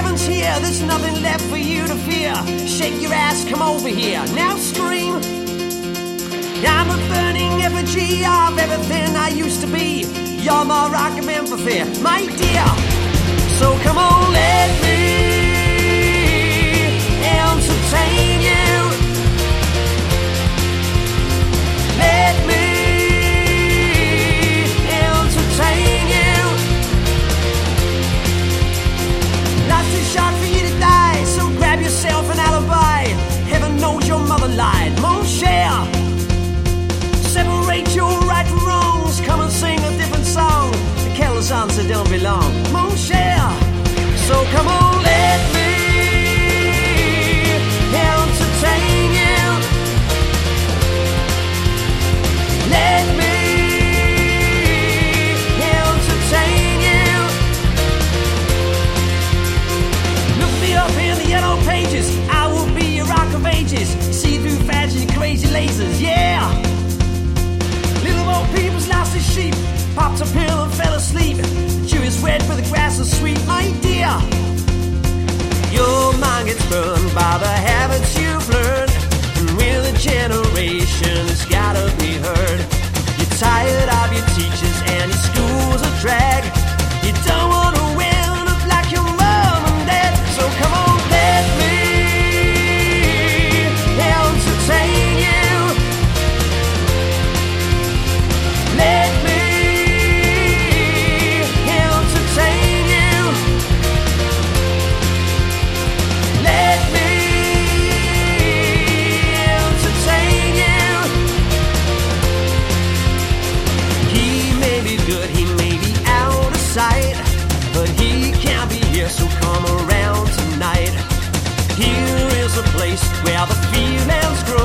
one's here, there's nothing left for you to fear. Shake your ass, come over here, now scream. I'm a burning effigy of everything I used to be. You're my rock of empathy, my dear. So come on, let me entertain you. Let me entertain you. Life's too short for you to die, so grab yourself an alibi. Heaven knows your mother lied, mon cher. Separate your right from wrongs. Come and sing a different song. The careless answer don't belong, mon cher. So come on, let me entertain you. Let me entertain you. Look me up in the yellow pages. I will be your rock of ages. See through fads and crazy lasers, yeah. Little old people's lost his sheep. Popped a pill and fell asleep. Chew is red but the grass is sweet, my dear. Your mind gets burned by the habits you've learned, and with a generation it's gotta be heard. You're tired of your teachers and your school's a drag. You don't wanna win up like your mom and dad. So come on, let me entertain you. Let me entertain you. Let me entertain you. He may be good, he may be out of sight, but he can't be here, so come around tonight. Here is a place where the feelings grow.